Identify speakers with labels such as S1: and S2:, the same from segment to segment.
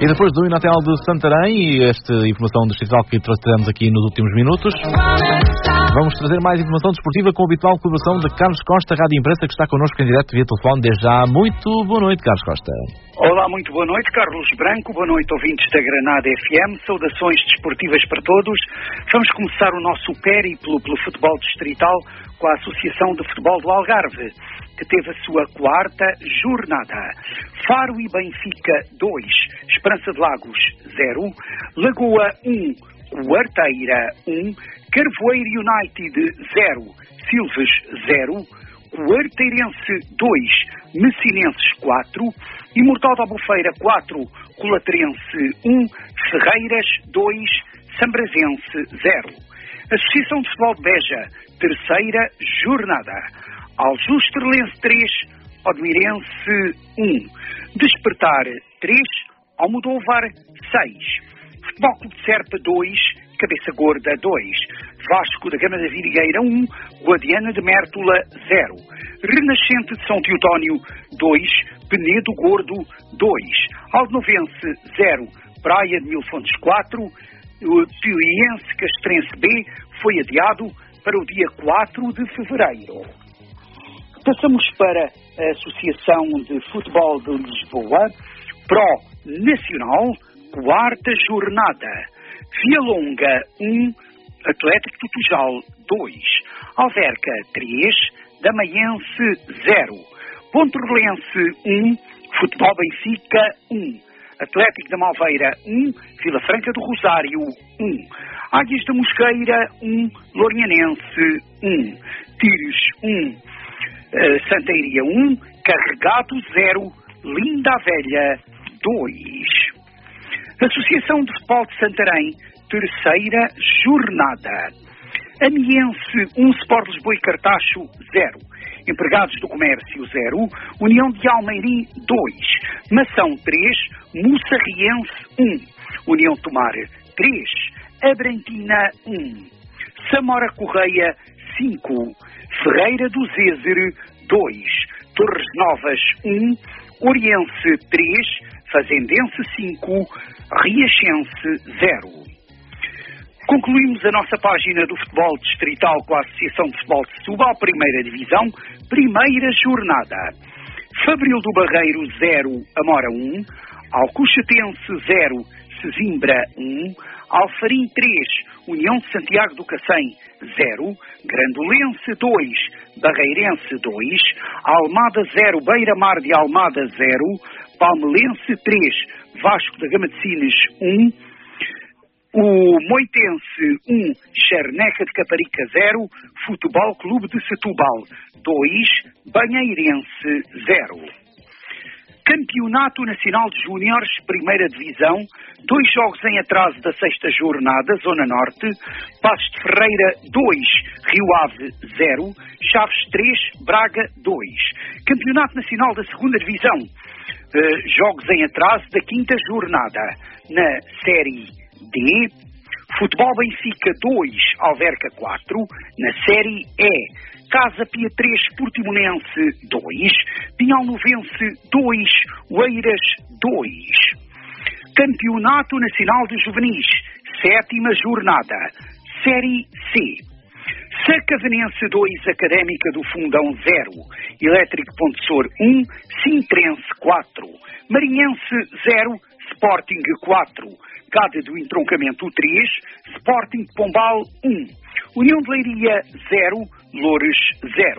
S1: E depois do hino de Santarém e esta informação digital que tratamos aqui nos últimos minutos, vamos trazer mais informação desportiva com a habitual colaboração de Carlos Costa, Rádio Imprensa, que está connosco em direto via telefone desde já. Muito boa noite, Carlos Costa.
S2: Olá, muito boa noite, Carlos Branco, boa noite, ouvintes da Granada FM, saudações desportivas para todos. Vamos começar o nosso périplo pelo futebol distrital com a Associação de Futebol do Algarve, que teve a sua quarta jornada. Faro e Benfica 2, Esperança de Lagos 0, Lagoa 1, Quarteira 1, Carvoeiro United 0, Silves 0, Quarteirense 2, Messinenses 4, Imortal da Albufeira 4, Colaterense 1, Ferreiras 2, Sambrazense 0. Associação de Futebol de Beja, terceira jornada. Aljustrelense 3, Odmirense 1, Despertar 3, Almodóvar 6, Futebol Clube de Serpa 2, Cabeça Gorda 2, Vasco da Gama da Vidigueira 1, Guadiana de Mértola 0, Renascente de São Teotónio 2, Penedo Gordo 2, Aldenovense 0, Praia de Mil Fontes 4, o Tioiense Castrense B foi adiado para o dia 4 de fevereiro. Passamos para a Associação de Futebol de Lisboa, Pro Nacional, quarta jornada. Vialonga 1, Atlético do Tujal 2, Alverca 3, Damaiense 0, Pontorlense 1, Futebol Benfica 1, Atlético da Malveira 1, Vila Franca do Rosário 1, Águias da Mosqueira 1, Lourinhanense 1, Tires 1, Santeiria 1, Carregado 0, Linda a Velha 2. Associação de Futebol de Santarém, terceira jornada. Amiense 1, Sport Lisboa e Cartacho 0. Empregados do Comércio 0, União de Almeirim 2, Mação 3, Mussarriense 1, União de Tomar 3, Abrantina 1, Samora Correia 5, Ferreira do Zézer 2, Torres Novas 1, Oriense 3, Fazendense 5, Riachense 0. Concluímos a nossa página do futebol distrital com a Associação de Futebol de Setúbal, primeira divisão, primeira jornada. Fabril do Barreiro 0, Amora 1, Alcochatense 0, Sesimbra 1, Alfarim 3, União de Santiago do Cacém 0, Grandolense 2, Barreirense 2, Almada 0, Beira-Mar de Almada 0, Palmelense 3, Vasco da Gama de Sines 1, o Moitense 1, Charneca de Caparica 0, Futebol Clube de Setúbal 2, Banheirense 0. Campeonato Nacional de Júniores, primeira divisão, 2 jogos em atraso da sexta jornada, Zona Norte, Passos de Ferreira 2, Rio Ave 0, Chaves 3, Braga 2. Campeonato Nacional da segunda divisão, jogos em atraso da quinta jornada, na Série D, Futebol Benfica 2, Alverca 4, na Série E, Casa Pia 3, Portimonense 2, Pinhalnovense 2, Oeiras 2. Campeonato Nacional de Juvenis, sétima jornada, Série C. Sacavenense 2, Académica do Fundão 0, Elétrico Pontessor 1, Sintrense 4, Marinhense 0, Sporting 4, Gada do Entroncamento 3, Sporting de Pombal 1, União de Leiria 0, Loures 0.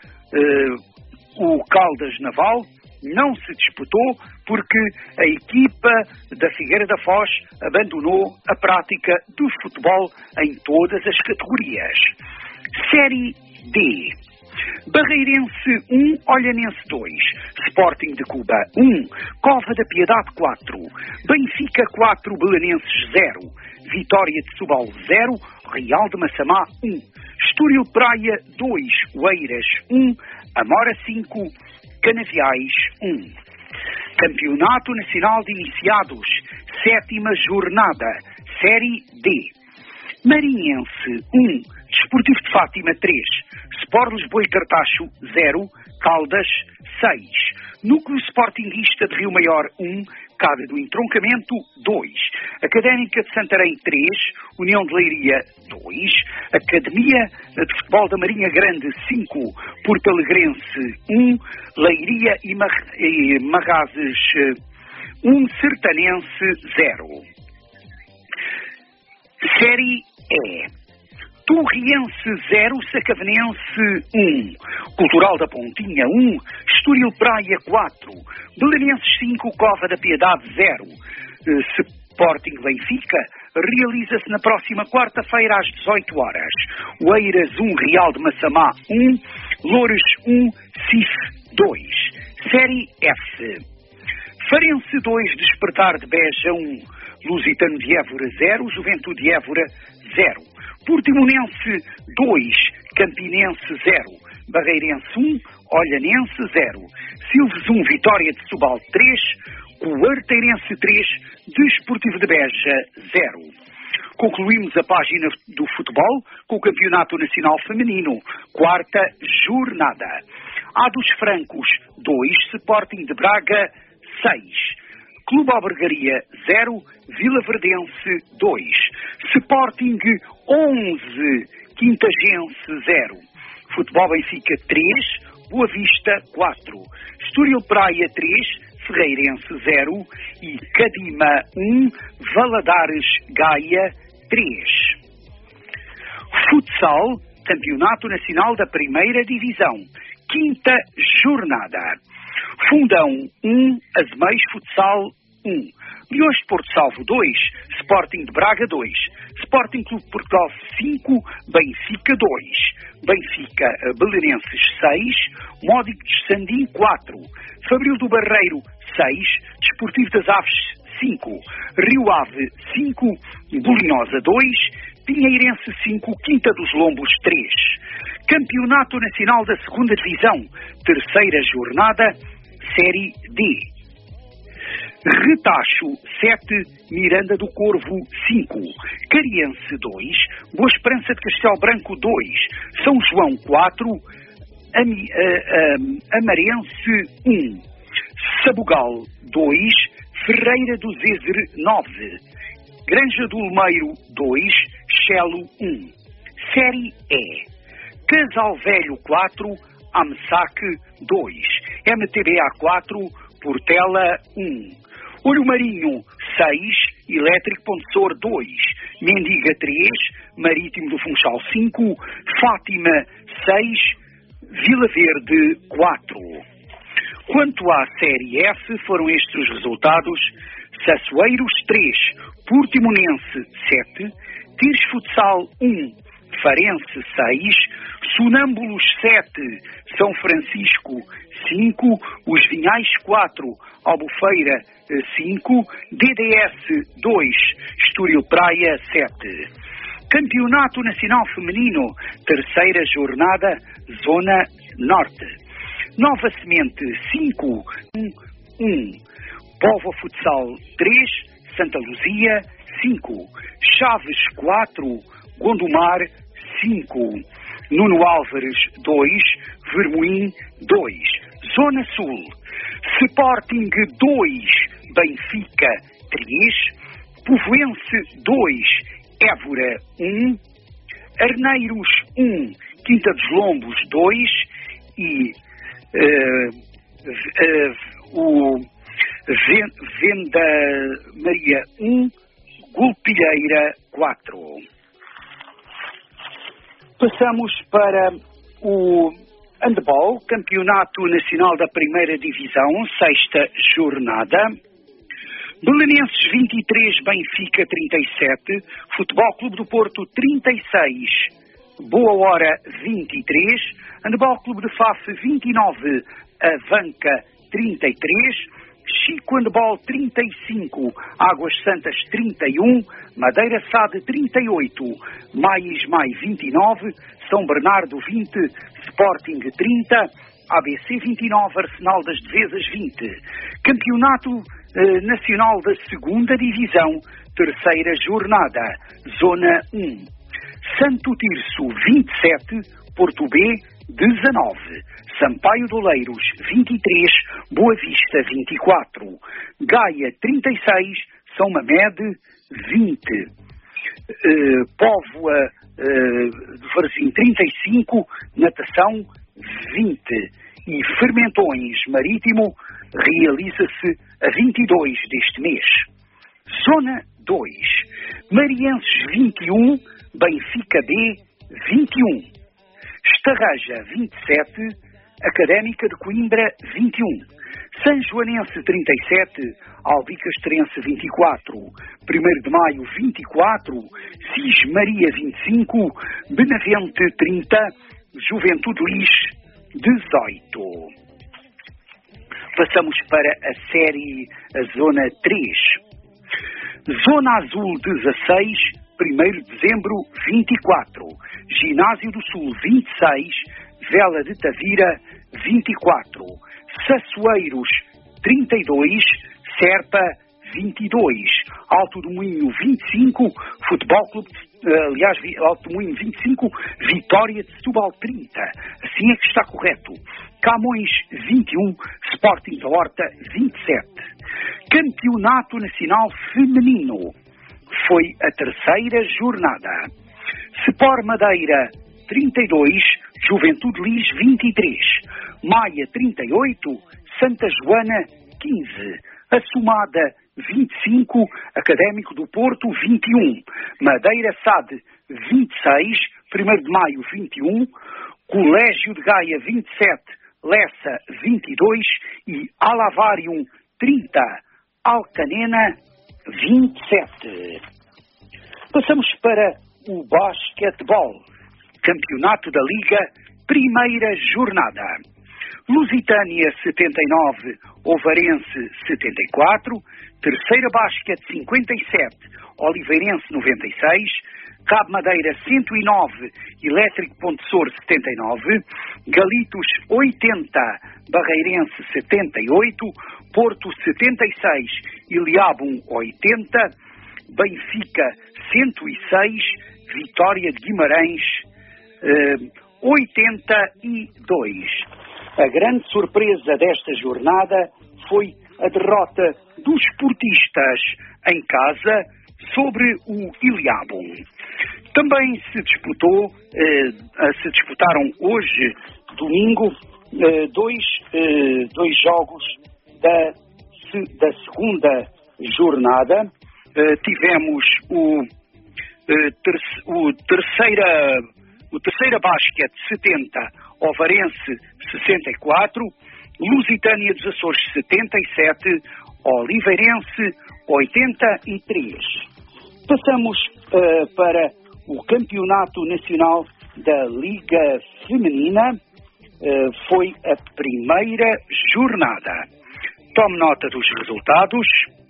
S2: O Caldas Naval não se disputou porque a equipa da Figueira da Foz abandonou a prática do futebol em todas as categorias. Série D. Barreirense 1, Olhanense 2, Sporting de Cuba 1, Cova da Piedade 4, Benfica 4, Belenenses 0, Vitória de Setúbal 0, Real de Massamá 1, Estoril Praia 2, Oeiras 1, Amora 5, Canaviais 1. Campeonato Nacional de Iniciados, sétima jornada, Série D. Marinhense 1, Desportivo de Fátima 3, Sport Lisboa e Cartacho 0, Caldas 6, Núcleo Sportinguista de Rio Maior 1, Cabra do Entroncamento 2, Académica de Santarém 3, União de Leiria 2, Academia de Futebol da Marinha Grande 5, Porto Alegrense 1, Leiria e Magazes 1, Sertanense 0. Série E. Torriense 0, Sacavenense 1, Cultural da Pontinha 1, Estoril Praia 4, Belenenses 5, Cova da Piedade 0. Sporting Benfica realiza-se na próxima quarta-feira às 18 horas. Oeiras 1, Real de Massamá 1, Loures 1, CIF 2. Série F. Farense 2, Despertar de Beja 1, Lusitano de Évora 0, Juventude de Évora 0. Portimonense 2, Campinense 0, Barreirense 1, Olhanense 0, Silves 1, Vitória de Setúbal 3, Quarteirense 3, Desportivo de Beja 0. Concluímos a página do futebol com o Campeonato Nacional Feminino, quarta jornada. A dos Francos 2, Sporting de Braga 6. Clube Albergaria 0, Vila Verdense 2, Sporting 11, Quintagense 0, Futebol Benfica 3, Boa Vista 4, Estoril Praia 3, Ferreirense 0 e Cadima 1, Valadares Gaia 3. Futsal, Campeonato Nacional da Primeira Divisão, quinta jornada. Fundão 1, Azeméis Futsal 1, Leões de Porto Salvo 2, Sporting de Braga 2, Sporting Clube de Portugal 5, Benfica 2, Benfica Belenenses 6, Módico de Sandim 4, Fabril do Barreiro 6, Desportivo das Aves 5, Rio Ave 5, Bolinosa 2, Pinheirense 5, Quinta dos Lombos 3. Campeonato Nacional da Segunda Divisão, terceira jornada, Série D. Retacho 7, Miranda do Corvo 5, Cariense 2, Boa Esperança de Castelo Branco 2, São João 4, Amarense 1, Sabugal 2, Ferreira do Zezer 9, Granja do Olmeiro 2, Chelo 1. Série E. Casal Velho 4, Amsac 2, MTBA 4, Portela 1. Olho Marinho 6, Elétrico Pontessor 2, Mendiga 3, Marítimo do Funchal 5, Fátima 6, Vila Verde 4. Quanto à Série F, foram estes os resultados: Sassueiros 3, Portimonense 7, Tires Futsal 1, Farense 6, Sonâmbulos 7, São Francisco 5, Os Vinhais 4, Albufeira 5, DDS 2, Estoril Praia 7. Campeonato Nacional Feminino, terceira jornada, Zona Norte. Nova Semente 5, 1, Póvoa Futsal 3, Santa Luzia 5, Chaves 4, Gondomar 5, Nuno Álvares 2, Vermoim 2. Zona Sul, Sporting 2, Benfica 3, Povoense 2, Évora 1, Arneiros 1, Quinta dos Lombos 2 e o Venda Maria 1, Golpilheira 4. Passamos para o handball, Campeonato Nacional da Primeira Divisão, sexta jornada. Belenenses 23, Benfica 37, Futebol Clube do Porto 36, Boa Hora 23, Handball Clube de Faf 29, Avanca 33, Chico Handball 35, Águas Santas 31, Madeira Sade 38, Mai 29, São Bernardo 20, Sporting 30, ABC 29, Arsenal das Devesas 20. Campeonato Nacional da Segunda Divisão, terceira jornada, Zona 1. Santo Tirso 27, Porto B 19, Sampaio de Oleiros 23, Boa Vista 24, Gaia 36, São Mamede 20, Póvoa de Varzim 35, Natação 20 e Fermentões Marítimo realiza-se a 22 deste mês. Zona 2, Marienses 21, Benfica B 21, Estarraja 27, Académica de Coimbra 21, Sanjoanense 37, Albicastrense 24, 1º de Maio 24, Cis Maria 25, Benavente 30, Juventude Lis 18. Passamos para a série, a Zona 3. Zona Azul 16, 1º de Dezembro 24, Ginásio do Sul 26, Vela de Tavira 24, Sassueiros 32, Serpa 22, Alto do Moinho 25, Futebol Clube, Alto do Moinho 25, Vitória de Setúbal 30, assim é que está correto. Camões 21, Sporting da Horta 27. Campeonato Nacional Feminino. Foi a 3ª jornada. Sport Madeira 32, Juventude Lis 23, Maia 38, Santa Joana 15, Assumada 25, Académico do Porto 21, Madeira SAD 26, 1º de Maio 21, Colégio de Gaia 27, Lessa 22 e Alavarium 30, Alcanena 27. Passamos para o basquetebol. Campeonato da Liga, 1ª jornada. Lusitânia 79, Ovarense 74, Terceira Basquete 57, Oliveirense 96, Cabo Madeira 109, Elétrico Pontessor 79, Galitos 80, Barreirense 78, Porto 76, Iliabum 80, Benfica 106, Vitória de Guimarães 82. A grande surpresa desta jornada foi a derrota dos Sportistas em casa sobre o Iliabum. Também se disputaram hoje, domingo, dois jogos da segunda jornada. Tivemos o Terceira Basquete 70, Ovarense 64, Lusitânia dos Açores 77, Oliveirense 83. Passamos para o Campeonato Nacional da Liga Feminina. Foi a 1ª jornada. Tome nota dos resultados.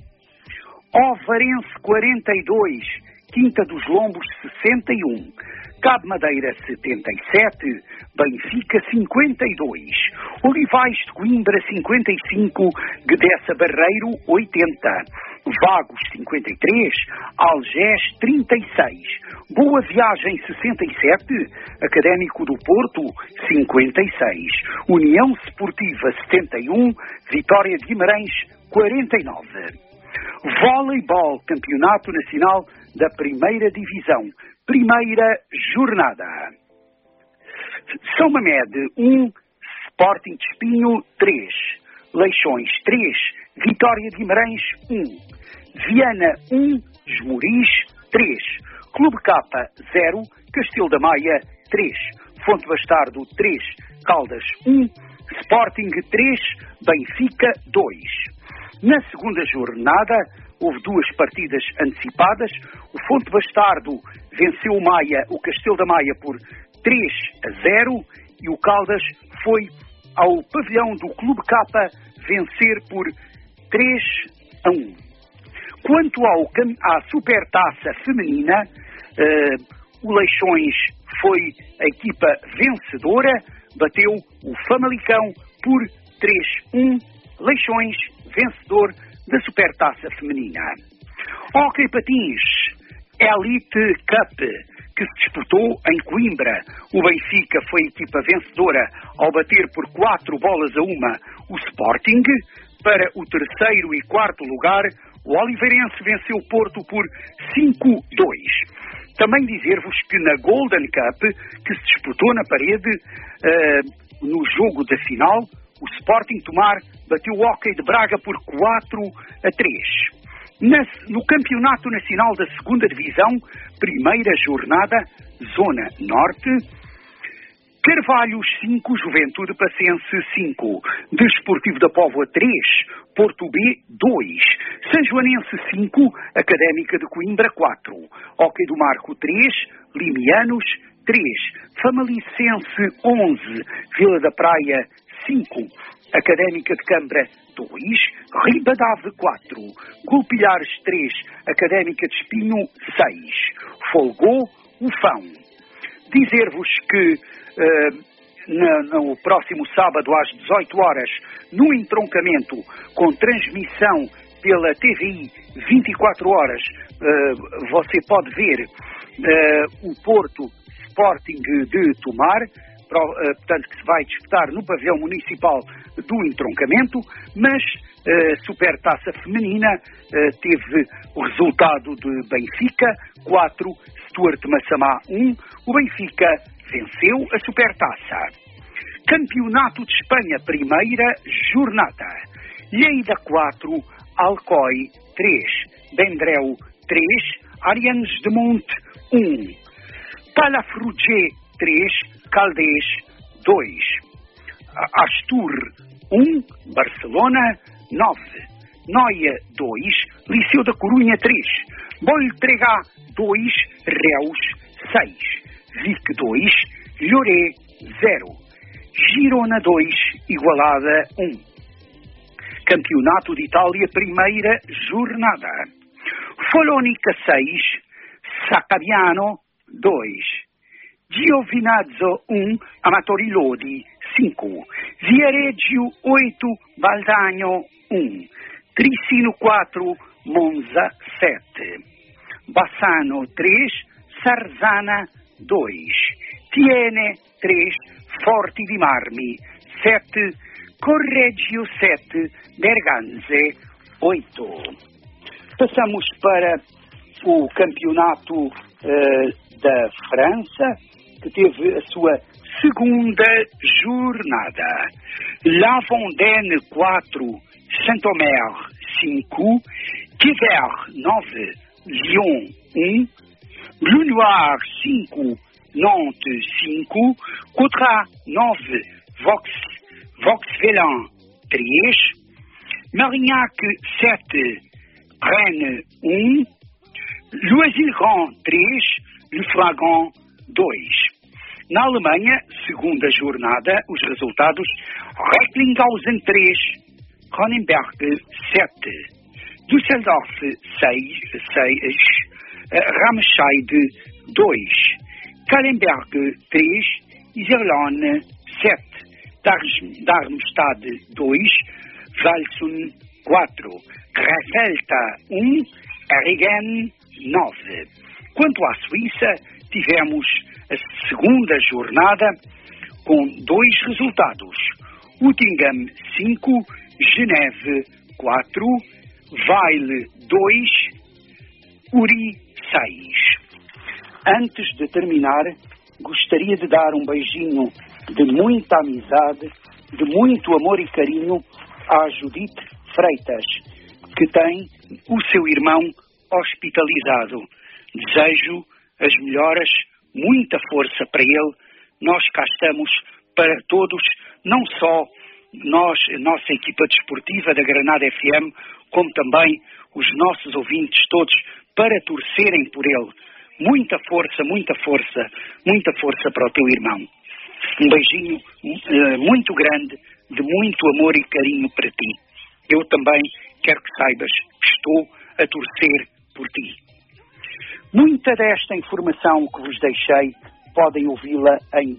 S2: Ovarense 42, Quinta dos Lombos 61, Cabo Madeira 77, Benfica 52, Olivais de Coimbra 55, Guedessa Barreiro 80, Vagos 53, Algés 36, Boa Viagem 67, Académico do Porto 56, União Sportiva 71, Vitória de Guimarães 49. Voleibol, Campeonato Nacional da 1ª Divisão, 1ª jornada. São Mamede 1, Sporting de Espinho 3, Leixões 3, Vitória de Guimarães 1, Viana 1, Esmoriz 3, Clube Capa 0, Castelo da Maia 3, Fonte Bastardo 3, Caldas 1, Sporting 3, Benfica 2. Na segunda jornada, houve 2 partidas antecipadas. O Fonte Bastardo venceu o Castelo da Maia por 3-0 e o Caldas foi ao pavilhão do Clube Capa vencer por 3-1. Quanto à Supertaça Feminina, o Leixões foi a equipa vencedora, bateu o Famalicão por 3-1, Leixões vencedor da Supertaça Feminina. Hóquei Patins, Elite Cup, que se disputou em Coimbra. O Benfica foi a equipa vencedora ao bater por 4 bolas a 1 o Sporting. Para o terceiro e quarto lugar, o Oliveirense venceu o Porto por 5-2. Também dizer-vos que na Golden Cup, que se disputou na parede, no jogo da final, o Sporting Tomar bateu o Hockey de Braga por 4-3. No Campeonato Nacional da 2ª Divisão, primeira jornada, Zona Norte, Carvalhos 5, Juventude Passense 5, Desportivo da Póvoa 3, Porto B 2, São Joanense 5, Académica de Coimbra 4, Hóquei do Marco 3, Limianos 3, Famalicense 11, Vila da Praia 5, Académica de Câmara 2, Ribadave 4, Golpilhares 3, Académica de Espinho 6, Folgou Ufão. Dizer-vos que no próximo sábado às 18 horas, no entroncamento com transmissão pela TVI 24 horas, você pode ver o Porto Sporting de Tomar, portanto que se vai disputar no pavilhão municipal do entroncamento, mas Supertaça Feminina teve o resultado de Benfica 4, Stuart Massamá 1, o Benfica venceu a Supertaça. Campeonato de Espanha, primeira jornada. Lleida 4, Alcoi 3, Vendrell 3, Arianes de Monte 1, Palafrugell 3, Caldés 2, Astur 1, Barcelona 9, Noia 2, Liceu da Corunha 3, Boltrega 2, Reus 6, Vic 2, Lloré 0, Girona 2, Igualada 1. Campeonato de Itália, primeira jornada. Folónica 6, Saccabiano 2, Giovinazzo 1, Amatori Lodi 5, Viareggio 8, Valdagno 1, Trissino 4, Monza 7, Bassano 3, Sarzana 2, Tiene 3, Forti di Marmi 7, Correggio 7, Berganze 8. Passamos para o campeonato da França, que teve a sua segunda jornada. La Vendée 4, Saint-Omer 5, Quiver 9, Lyon 1, Bleu Noir 5, Nantes 5, Coutras 9, Vauxvelin 3, Marignac 7, Rennes 1, Loisy-le-Grand 3, Le Fragon 2. Na Alemanha, segunda jornada, os resultados: Recklinghausen 3, Cronenberg 7, Düsseldorf 6, Ramscheid 2, Kallenberg 3, Iserlohn 7, Darmstadt 2, Walsum 4, Grefelta 1, Erringen 9. Quanto à Suíça, tivemos a segunda jornada com 2 resultados: Uttingen 5, Geneve 4, Weil 2, Uri 6. Antes de terminar, gostaria de dar um beijinho de muita amizade, de muito amor e carinho à Judite Freitas, que tem o seu irmão hospitalizado. Desejo as melhoras, muita força para ele. Nós cá estamos para todos, não só nós, a nossa equipa desportiva da Granada FM, como também os nossos ouvintes todos, para torcerem por ele. Muita força, muita força, muita força para o teu irmão. Um beijinho muito grande, de muito amor e carinho para ti. Eu também quero que saibas que estou a torcer por ti. Muita desta informação que vos deixei podem ouvi-la em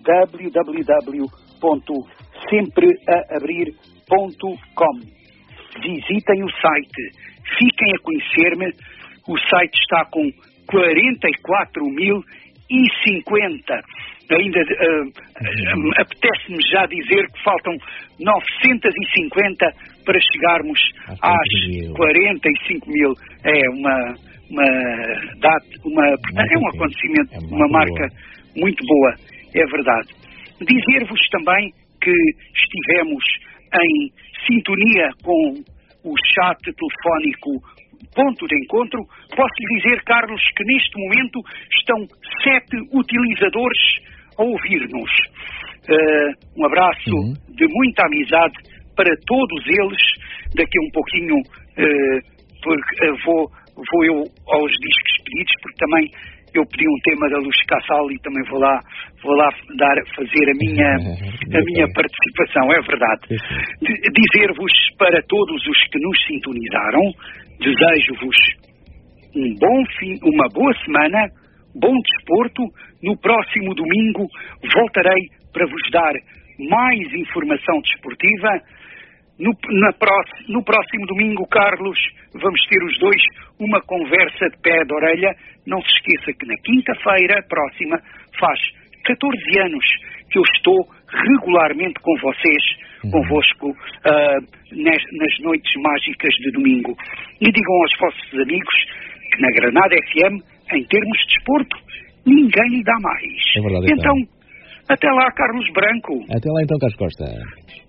S2: www.sempreaabrir.com. Visitem o site, fiquem a conhecer-me. O site está com 44.050. Ainda apetece-me já dizer que faltam 950 para chegarmos às 45 mil. É uma data, é um acontecimento, uma marca muito boa, é verdade. Dizer-vos também que estivemos em sintonia com o chat telefónico Ponto de Encontro. Posso-lhe dizer, Carlos, que neste momento estão 7 utilizadores a ouvir-nos. Um abraço de muita amizade para todos eles. Daqui a um pouquinho vou eu aos discos pedidos, porque também eu pedi um tema da Luz Cassal e também vou lá fazer a minha participação, é verdade. Dizer-vos para todos os que nos sintonizaram, desejo-vos um bom fim, uma boa semana, bom desporto. No próximo domingo voltarei para vos dar mais informação desportiva. No próximo domingo, Carlos, vamos ter os dois uma conversa de pé de orelha. Não se esqueça que na quinta-feira próxima faz 14 anos que eu estou regularmente com vocês, convosco, nas noites mágicas de domingo. E digam aos vossos amigos que na Granada FM, em termos de desporto, ninguém lhe dá mais.
S1: É verdade,
S2: então, até lá, Carlos Branco.
S1: Até lá então, Carlos Costa.